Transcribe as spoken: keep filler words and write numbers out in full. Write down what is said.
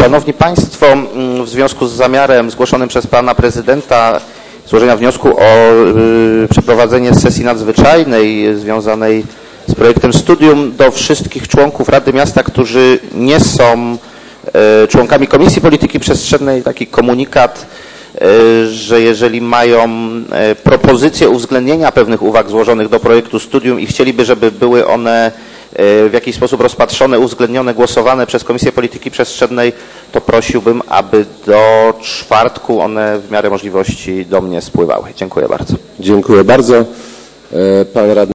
Szanowni Państwo, w związku z zamiarem zgłoszonym przez Pana Prezydenta złożenia wniosku o y, przeprowadzenie sesji nadzwyczajnej związanej z projektem studium do wszystkich członków Rady Miasta, którzy nie są y, członkami Komisji Polityki Przestrzennej, taki komunikat, y, że jeżeli mają y, propozycję uwzględnienia pewnych uwag złożonych do projektu studium i chcieliby, żeby były one w jakiś sposób rozpatrzone, uwzględnione, głosowane przez Komisję Polityki Przestrzennej, to prosiłbym, aby do czwartku one w miarę możliwości do mnie spływały. Dziękuję bardzo. Dziękuję bardzo. Pan radny